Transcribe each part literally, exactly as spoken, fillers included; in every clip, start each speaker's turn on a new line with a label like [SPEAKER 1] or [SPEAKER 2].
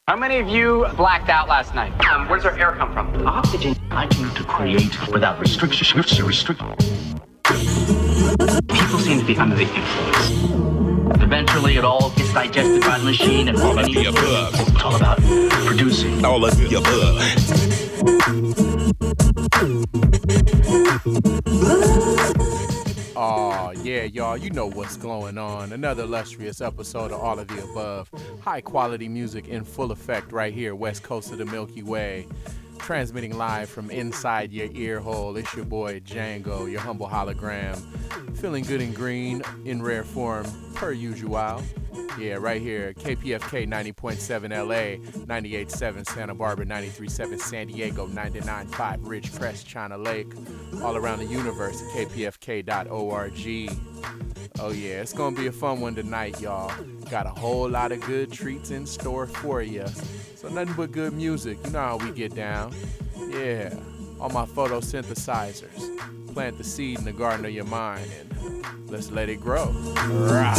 [SPEAKER 1] How many of you blacked out last night? Um, where does our air come from?
[SPEAKER 2] Oxygen. I need to create without restriction. Restrict.
[SPEAKER 1] People seem to be under the influence.
[SPEAKER 2] Eventually, it all gets digested by the machine, and
[SPEAKER 3] all of the above.
[SPEAKER 2] It's all about producing.
[SPEAKER 3] All of the
[SPEAKER 4] above. Oh, yeah, y'all, you know what's going on. Another illustrious episode of All of the Above. High quality music in full effect right here, west coast of the Milky Way. Transmitting live from inside your ear hole. It's your boy Django, your humble hologram. Feeling good and green in rare form, per usual. Yeah, right here, K P F K ninety point seven L A, ninety-eight point seven Santa Barbara, ninety-three point seven San Diego, ninety-nine point five Ridgecrest, China Lake. All around the universe at K P F K dot org. Oh yeah, it's gonna be a fun one tonight, y'all. Got a whole lot of good treats in store for you. So nothing but good music, you know how we get down. Yeah, all my photosynthesizers. Plant the seed in the garden of your mind and let's let it grow. Right.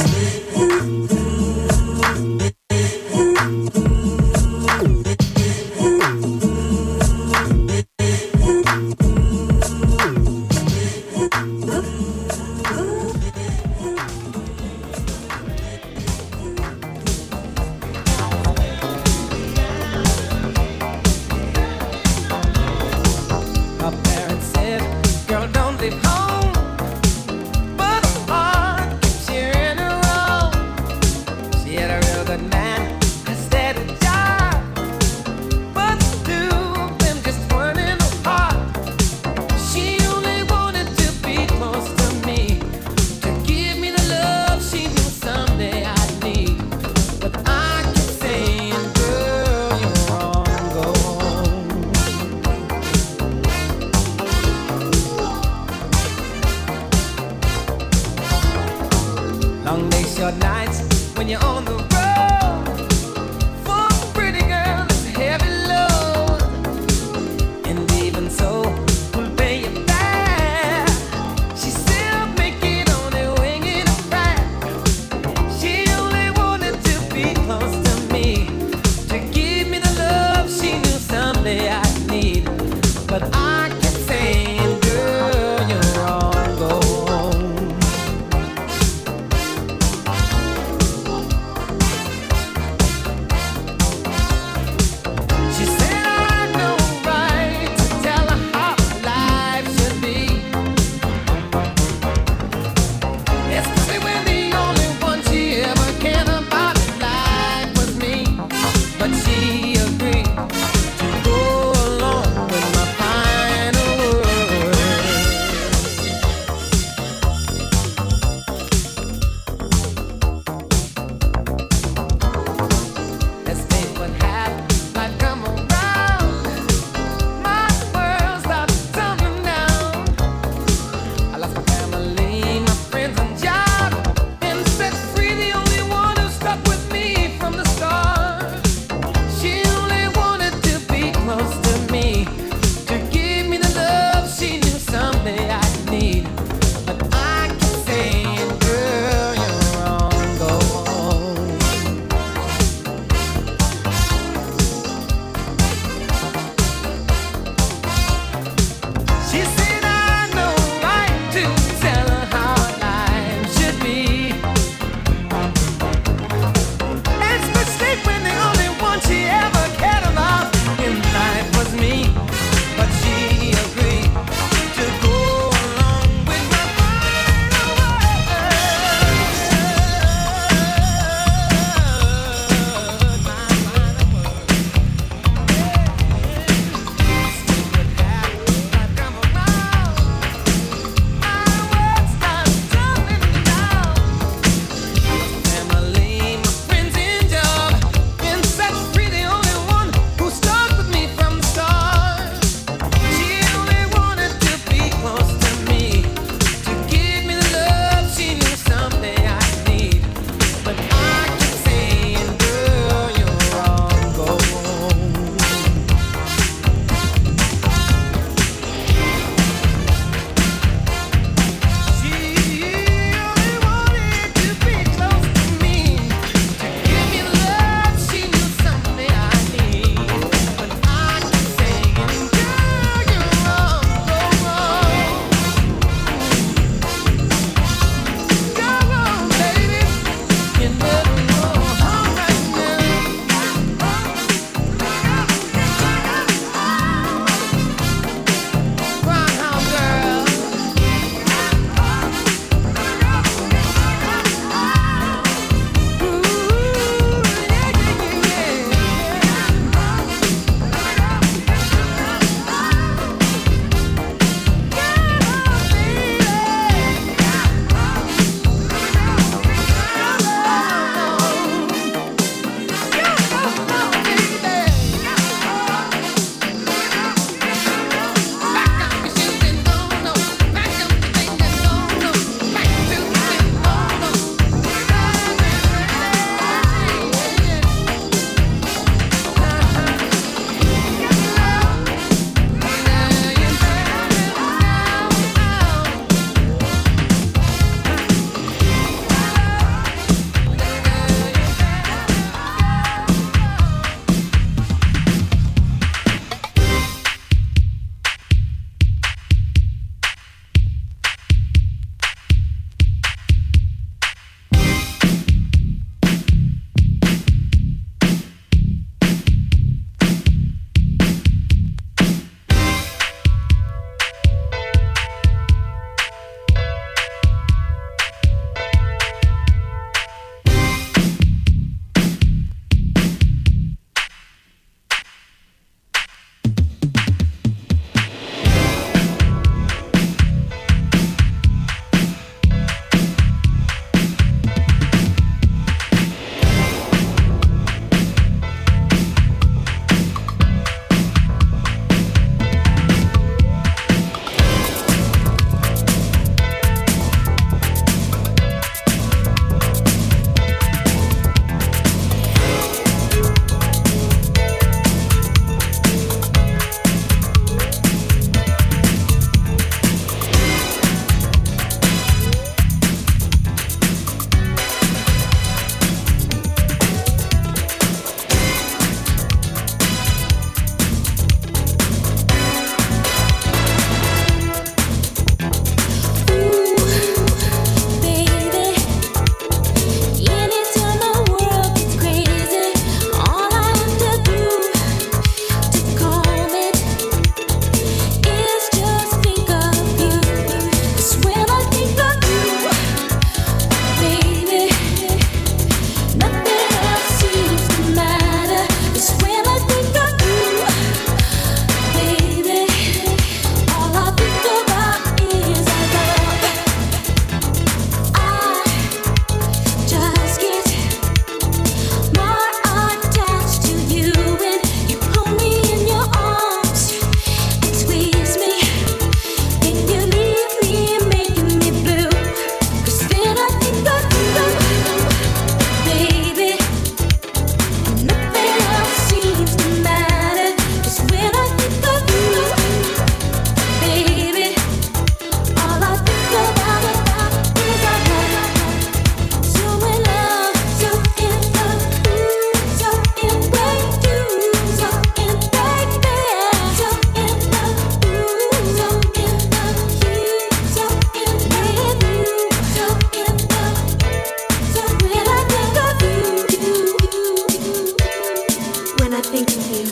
[SPEAKER 3] think of you.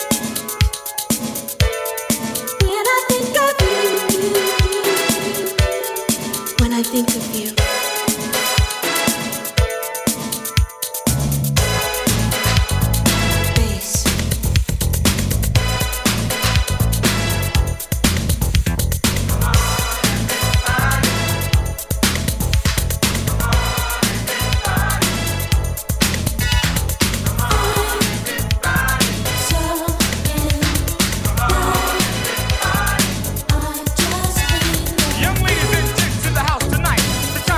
[SPEAKER 3] When I think of you. When I think of you.
[SPEAKER 5] Young ladies and chicks in the house tonight.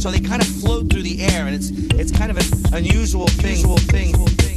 [SPEAKER 5] so they kind of float through the air, and it's it's kind of an unusual thing. Unusual thing. Unusual thing.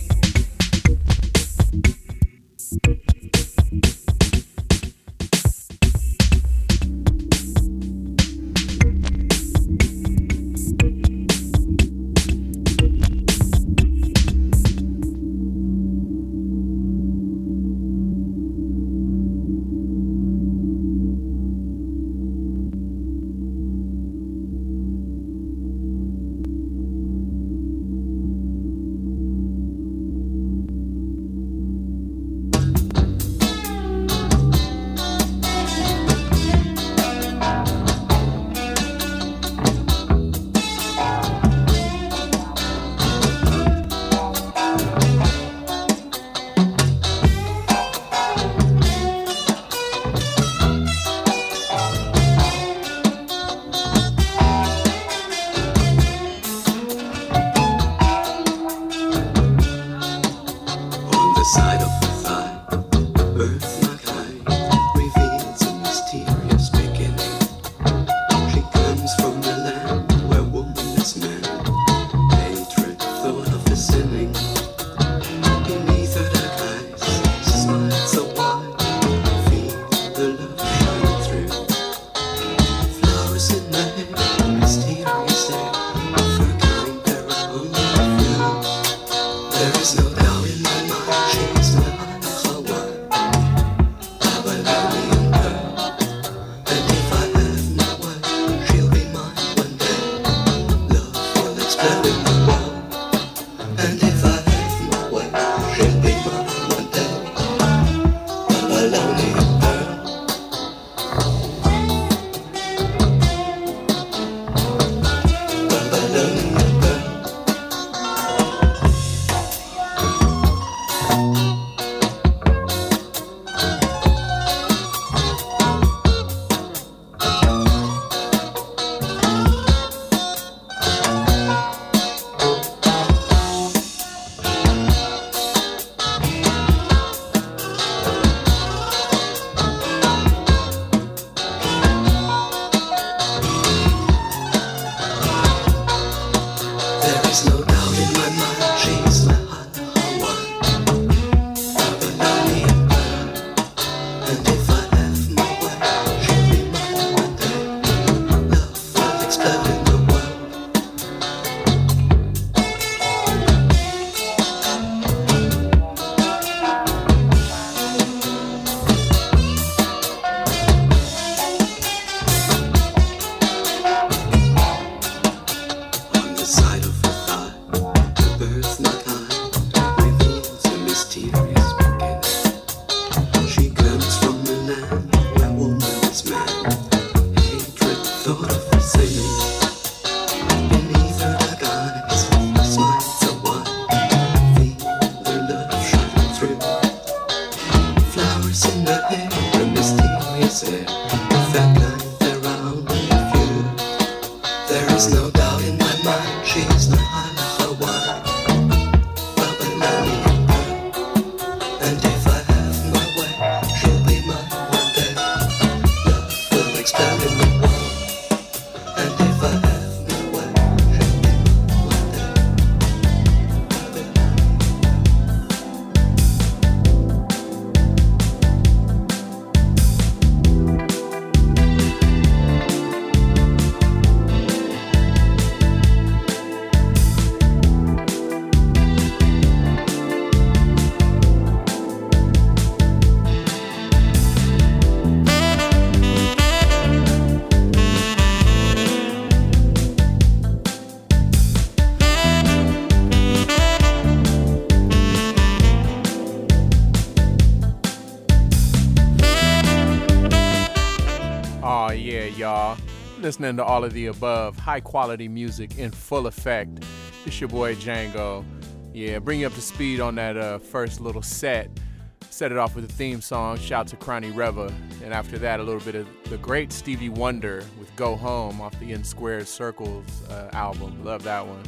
[SPEAKER 4] Listening to all of the above, high quality music in full effect. It's your boy Django. Yeah, bring you up to speed on that uh, first little set. Set it off with a theme song, shout to Cronny Reva. And after that, a little bit of the great Stevie Wonder with Go Home off the N Squared Circles uh, album. Love that one.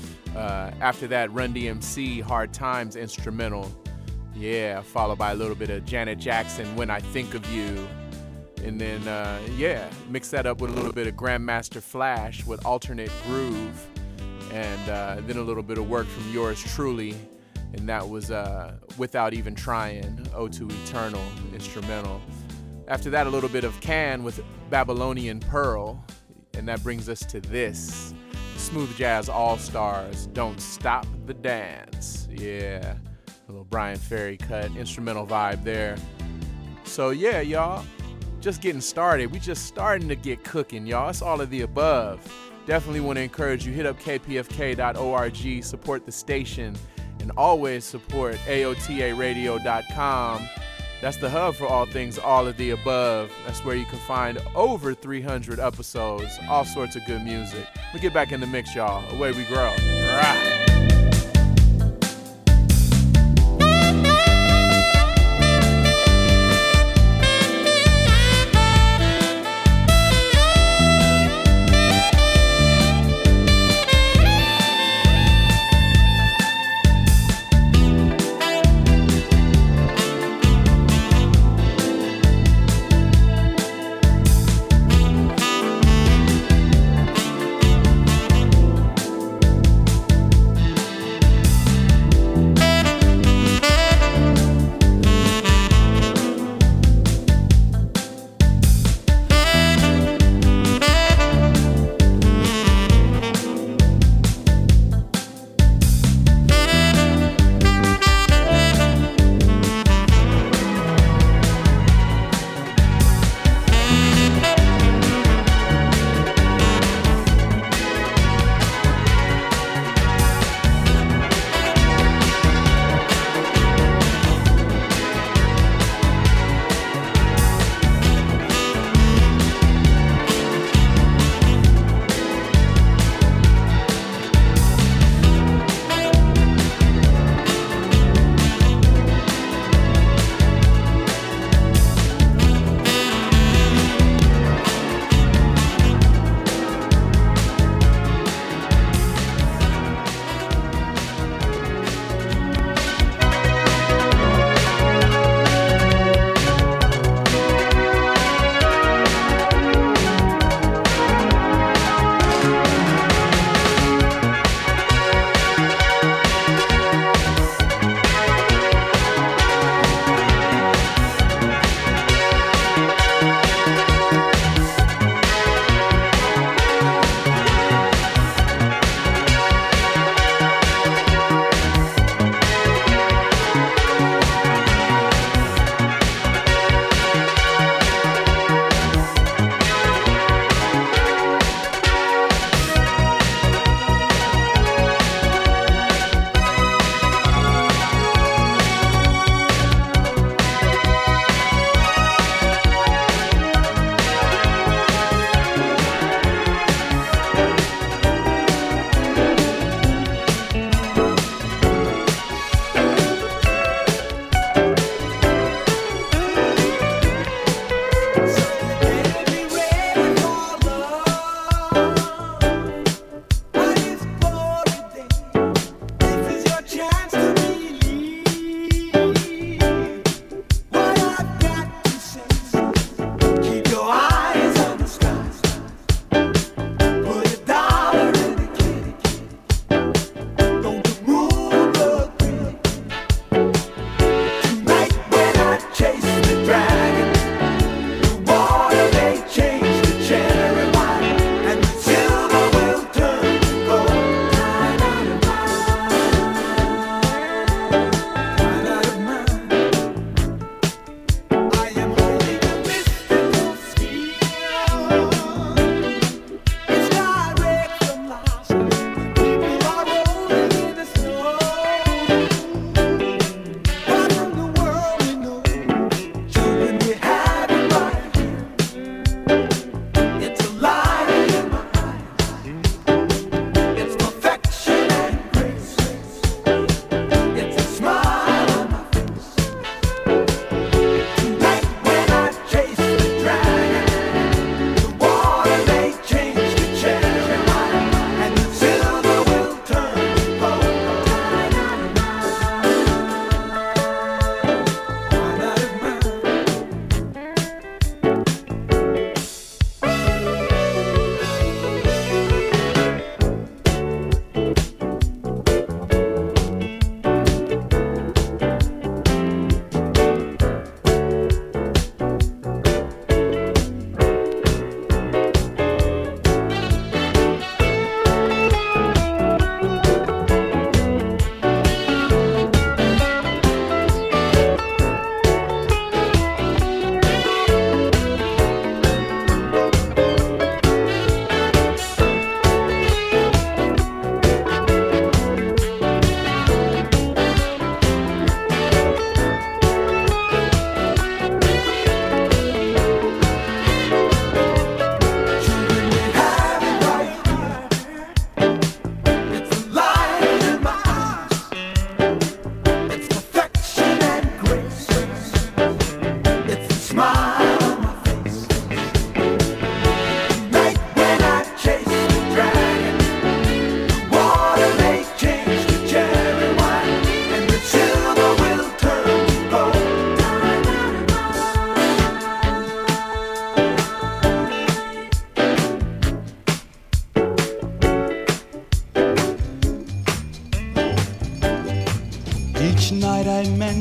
[SPEAKER 4] Uh, after that, Run D M C, Hard Times instrumental. Yeah, followed by a little bit of Janet Jackson, When I Think of You. And then, uh, yeah, mix that up with a little bit of Grandmaster Flash with alternate groove. And uh, then a little bit of work from yours truly. And that was uh, Without Even Trying, Ode to Eternal instrumental. After that, a little bit of Can with Babylonian Pearl. And that brings us to this. Smooth Jazz All-Stars, Don't Stop the Dance. Yeah, a little Brian Ferry cut, instrumental vibe there. So yeah, y'all, just getting started. We just starting to get cooking, y'all. It's all of the above. Definitely want to encourage you, hit up k p f k dot org, support the station, and always support A O T A radio dot com. That's the hub for all things all of the above. That's where you can find over three hundred episodes, all sorts of good music. We get back in the mix, y'all. Away we grow. Rah.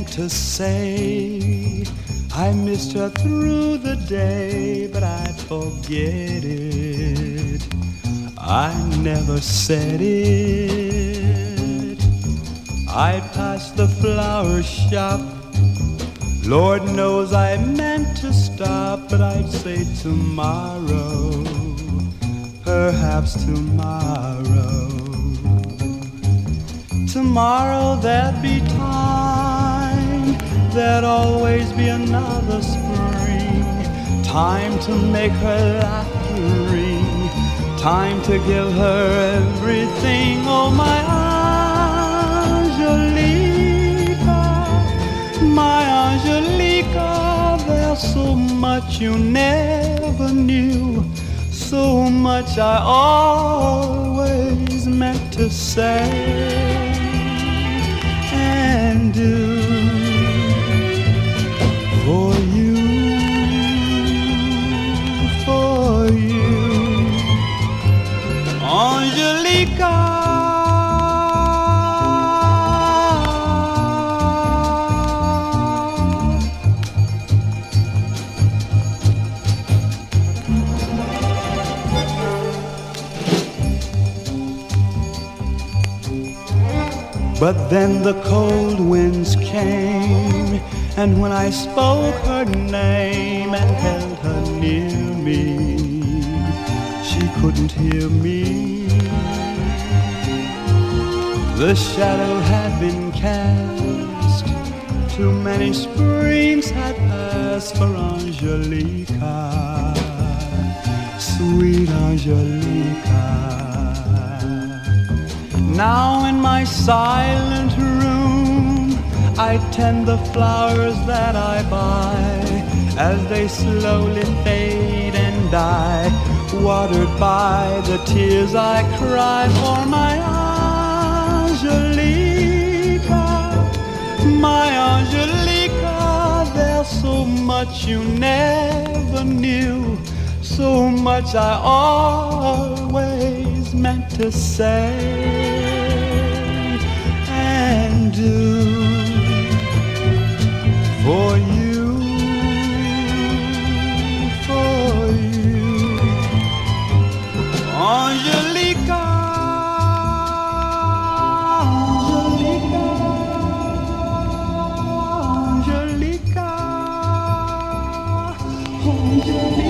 [SPEAKER 6] meant to say. I missed her through the day, but I'd forget it. I never said it. I passed the flower shop. Lord knows I meant to stop, but I'd say tomorrow, perhaps tomorrow. Tomorrow there'd be time, there'd always be another spring. Time to make her laughter ring, time to give her everything. Oh, my Angelica, my Angelica, there's so much you never knew, so much I always meant to say and do for you, for you, Angelica. But then the cold winds came, and when I spoke her name and held her near me, she couldn't hear me. The shadow had been cast, too many springs had passed for Angelica, sweet Angelica. Now in my silent room, I tend the flowers that I buy as they slowly fade and die, watered by the tears I cry for my Angelica, my Angelica. There's so much you never knew, so much I always meant to say and do for you, for you, Angelica, Angelica, Angelica, Angelica.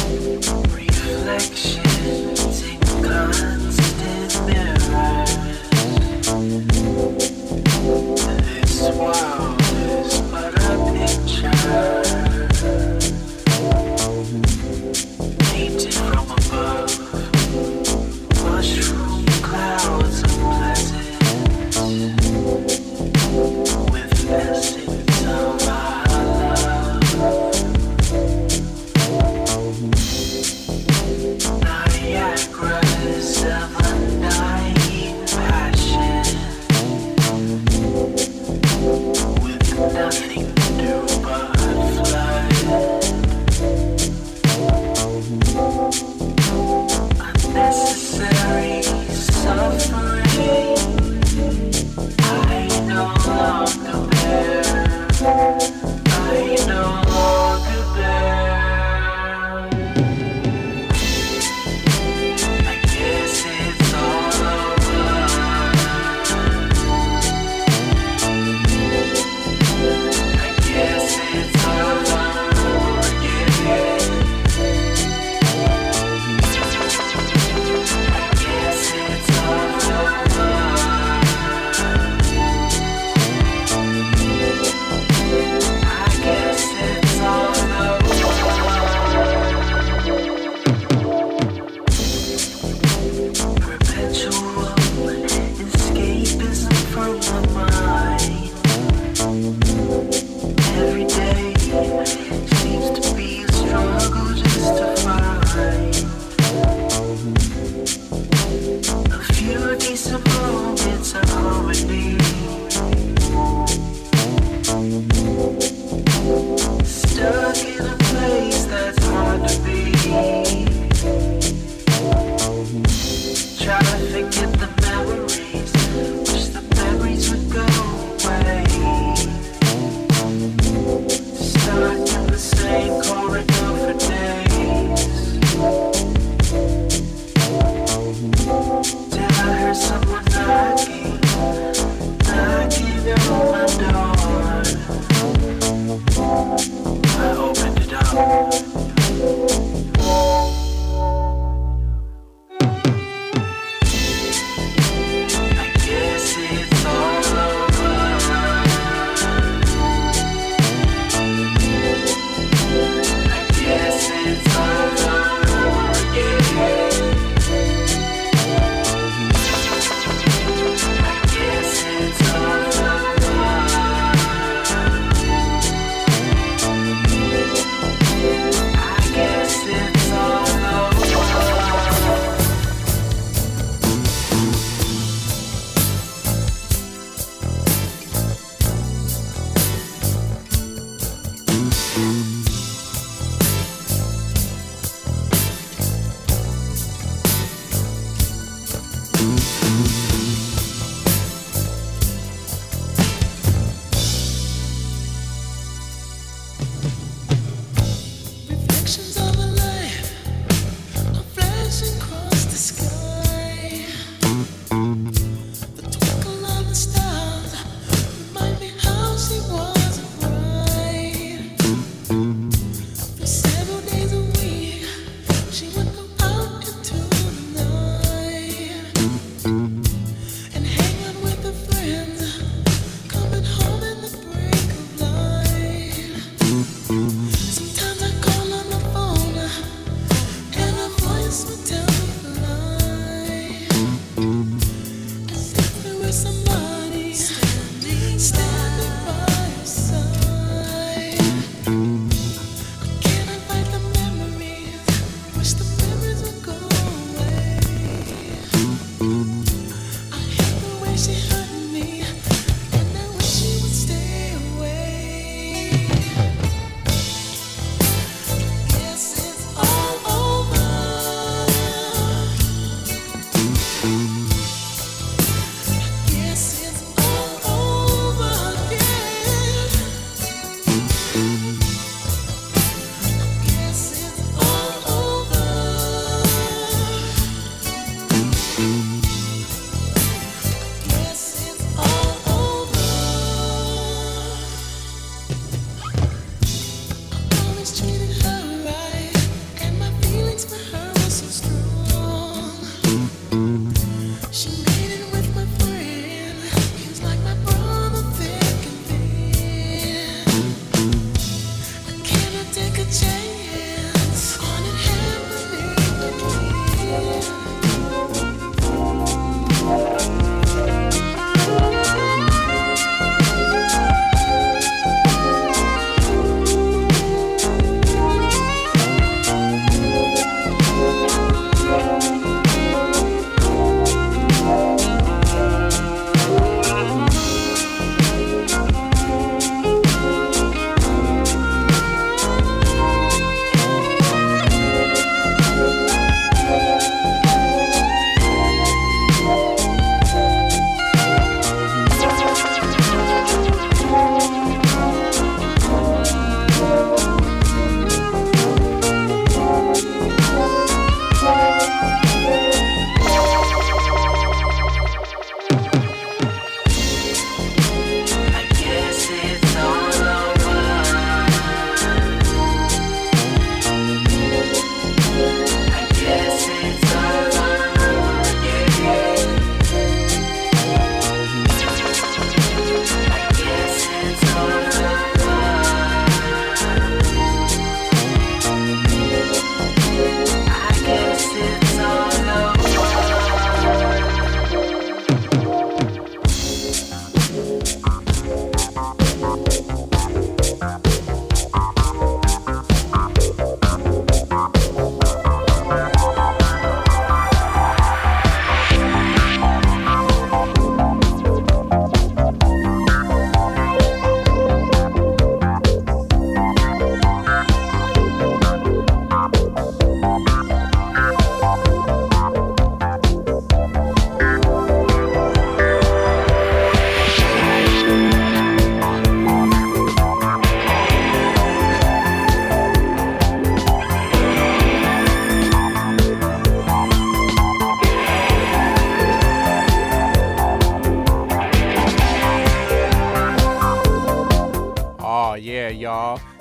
[SPEAKER 7] Nothing to do but fly.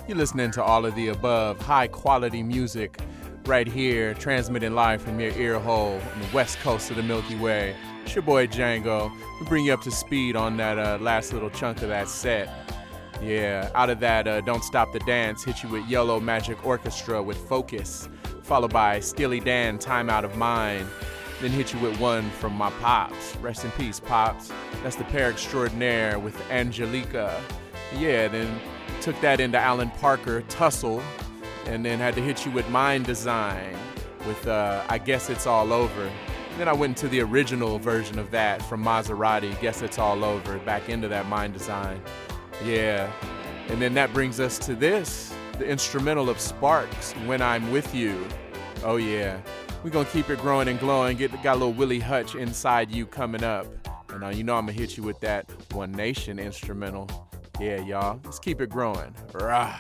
[SPEAKER 4] You're listening to all of the above, high quality music right here, transmitting live from your ear hole on the west coast of the Milky Way. It's your boy Django. We bring you up to speed on that uh, last little chunk of that set. Yeah, out of that, uh, Don't Stop the Dance, hit you with Yellow Magic Orchestra with Focus, followed by Steely Dan, Time Out of Mind. Then hit you with one from my Pops. Rest in peace, Pops. That's the pair extraordinaire with Angelica. Yeah, then took that into Alan Parker, Tussle, and then had to hit you with Mind Design with uh, I Guess It's All Over. And then I went into the original version of that from Maserati, Guess It's All Over, back into that Mind Design. Yeah, and then that brings us to this, the instrumental of Sparks, When I'm With You. Oh yeah. We're going to keep it growing and glowing. Get, got a little Willie Hutch Inside You coming up. And uh, you know I'm going to hit you with that One Nation instrumental. Yeah, y'all. Let's keep it growing. Rah.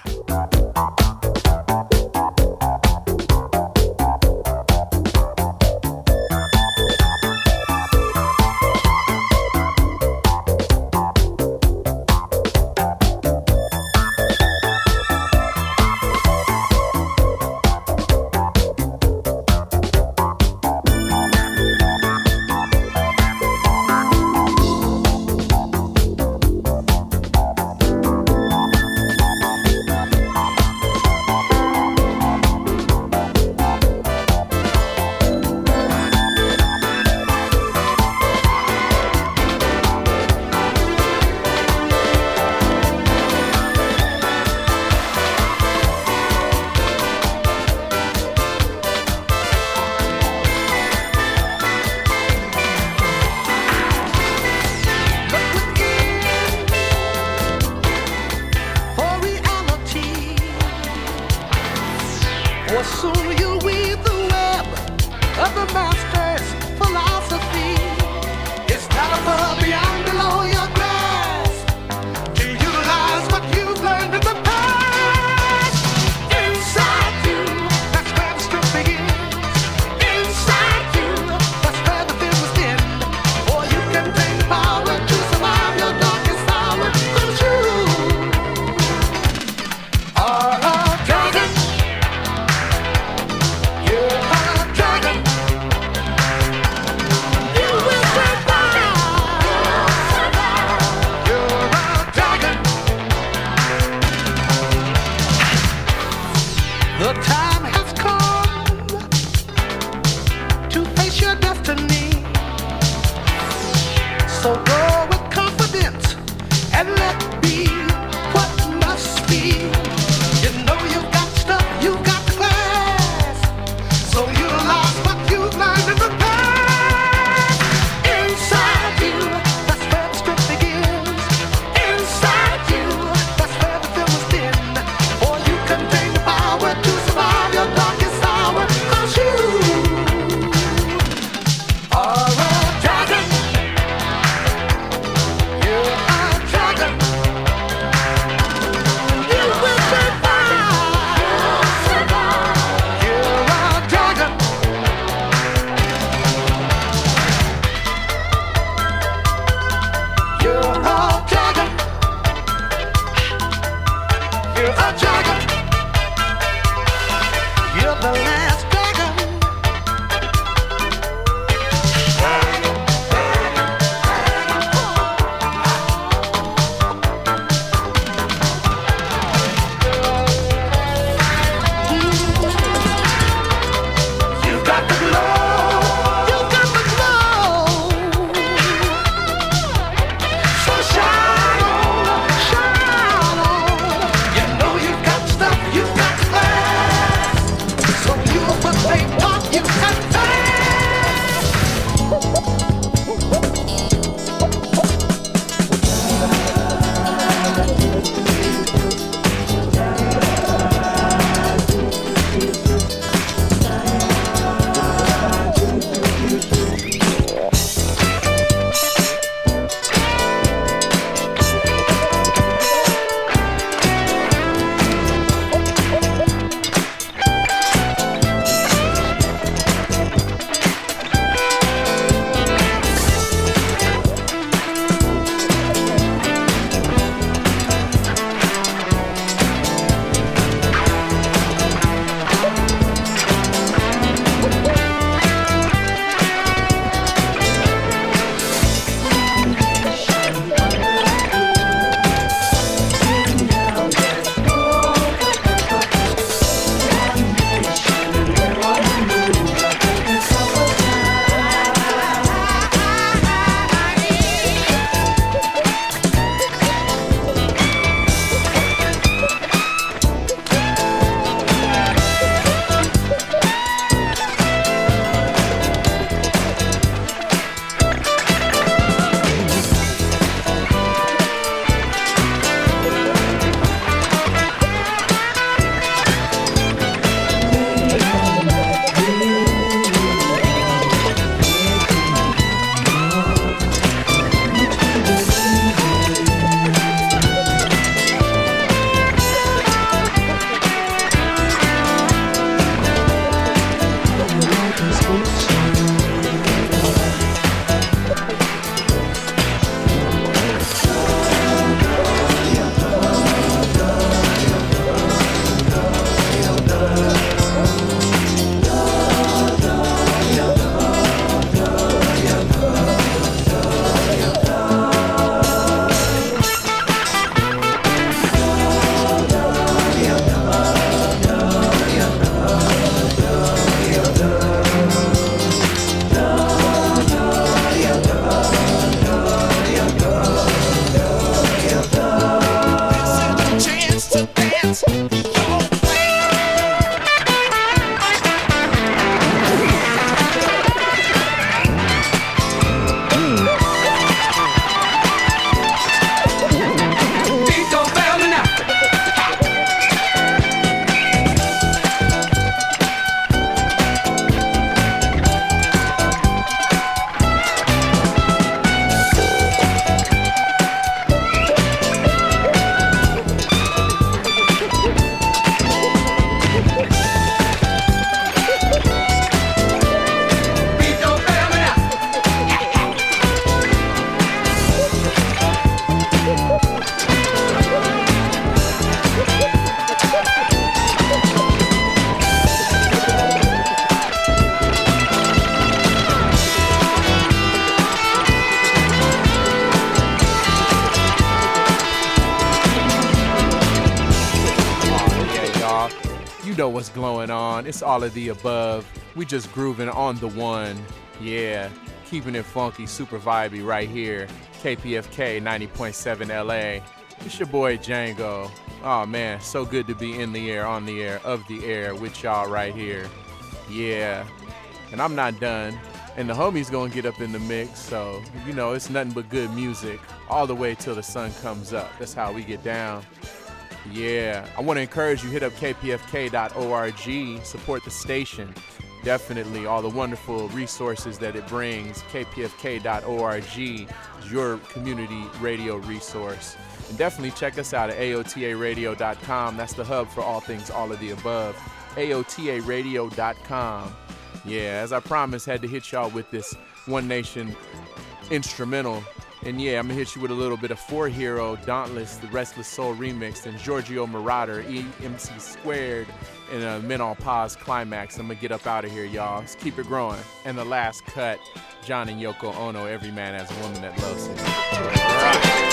[SPEAKER 4] what's going on. It's all of the above. We just grooving on the one. Yeah, keeping it funky, super vibey right here. K P F K ninety point seven L A. It's your boy Django. Oh man, so good to be in the air, on the air, of the air with y'all right here. Yeah, and I'm not done. And the homie's gonna get up in the mix, so you know it's nothing but good music all the way till the sun comes up. That's how we get down. Yeah, I want to encourage you, hit up K P F K dot org, support the station. Definitely all the wonderful resources that it brings. K P F K dot org is your community radio resource. And definitely check us out at A O T A radio dot com. That's the hub for all things all of the above. A O T A radio dot com. Yeah, as I promised, had to hit y'all with this One Nation instrumental. And yeah, I'm gonna hit you with a little bit of Four Hero, Dauntless, the Restless Soul remix, and Giorgio Moroder, E M C Squared, and a Men on Pause climax. I'm gonna get up out of here, y'all. Let's keep it growing. And the last cut, John and Yoko Ono, Every Man Has a Woman That Loves Him. Right.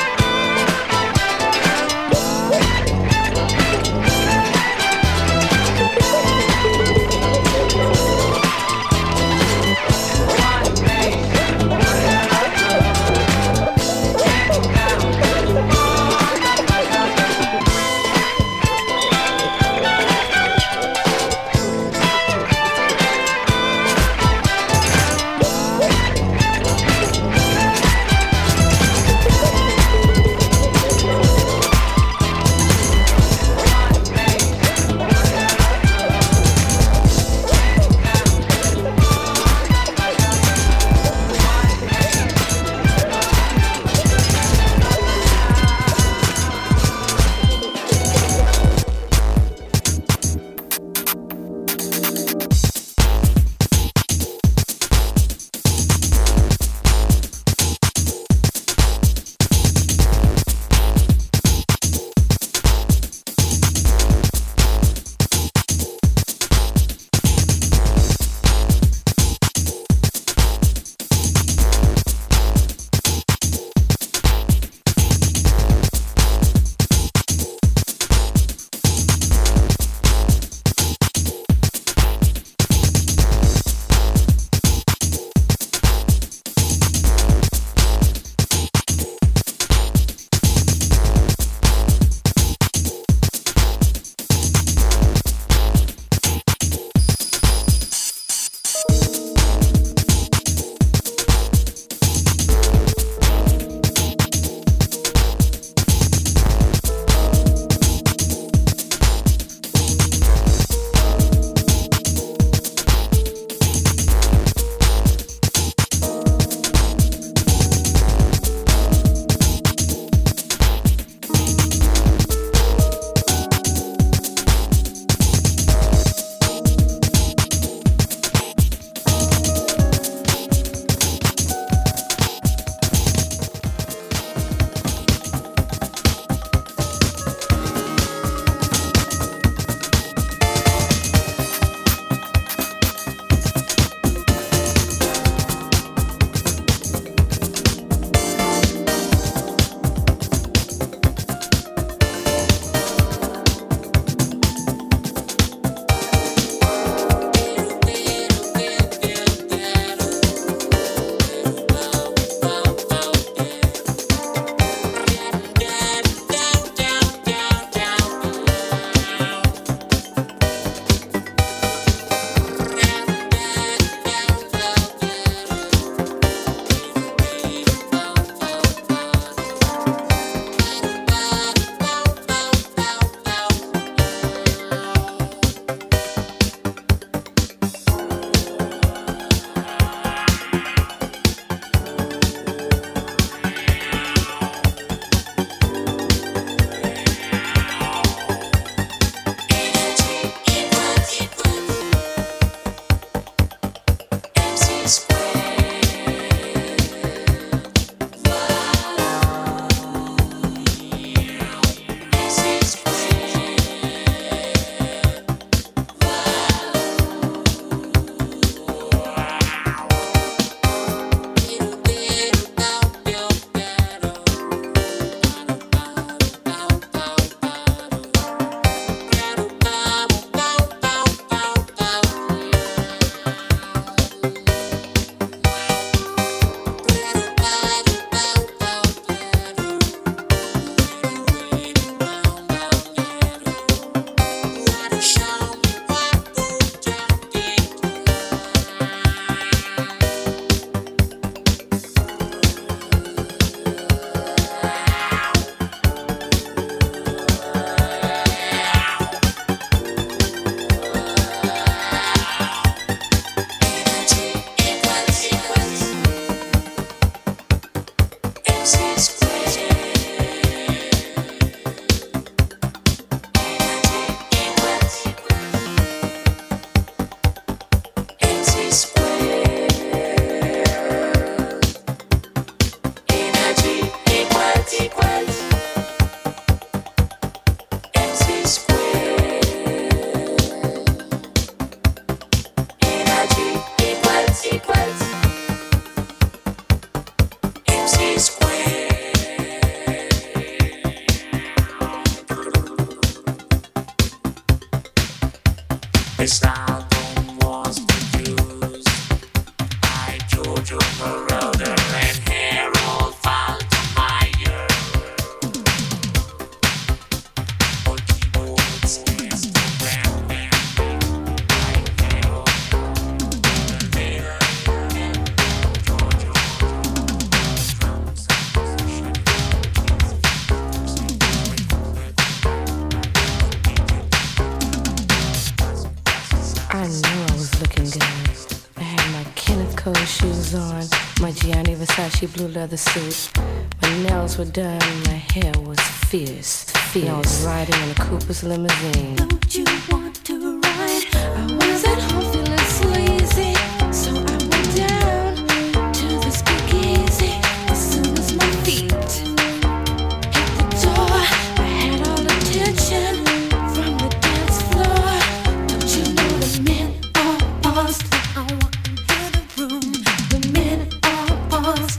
[SPEAKER 7] Versace blue leather suit. My nails were done, my hair was fierce, fierce. I was riding in a Cooper's limousine.
[SPEAKER 3] Don't you want to ride? I was at home feeling sleazy, so I went down to the speakeasy. As soon as my feet hit the door, I had all attention from the dance floor. Don't you know the men all paused when I walked into the room? The men all paused.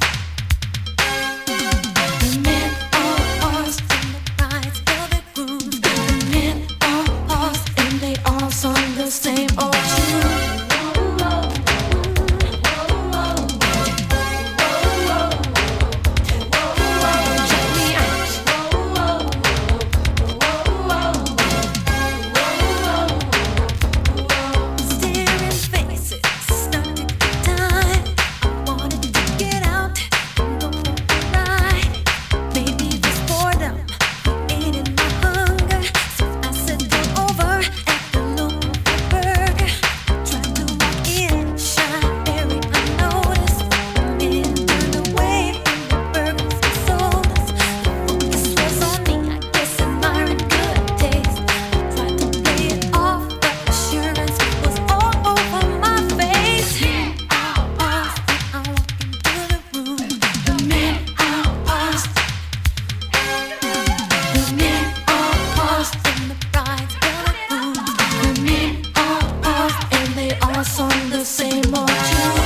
[SPEAKER 3] The men all paused in the bride's velvet room. The men all paused and they all sung the same old tune. Check me out. Staring faces, started to die. I wanted to get out and go for a ride. Maybe this boredom ate in my hunger, so I settled over at the local burger. Tried to walk in, shine very unnoticed. The men turned away from the burgers and sodas. The focus was on me, I guess admiring good taste. Tried to play it off, but assurance was all over my face. Men all paused when I walked into the room. The men all paused. The men all paused in the bride's velvet room. The men all paused and they all sung the same old tune.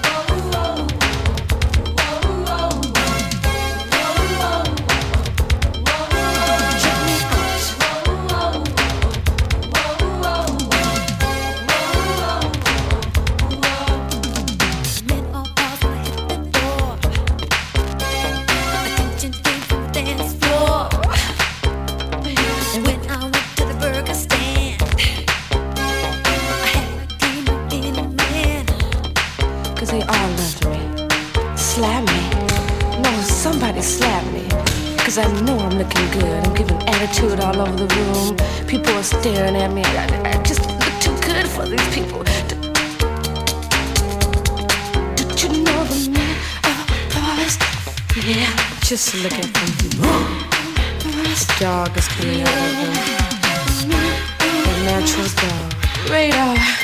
[SPEAKER 3] Check me out. Men all paused when I hit the door. Attention came from the dance floor. And when I went to the burger stand, I had a dream of being a man.
[SPEAKER 7] Cause they all loved me. Slap me. No, somebody slap me. Cause I know I'm looking good. I'm giving attitude all over the room. People are staring at me. I, I just look too good for these people. D- Did you know the men are paused? Yeah, just looking for you. This dog is coming out of the natural dog. Radar.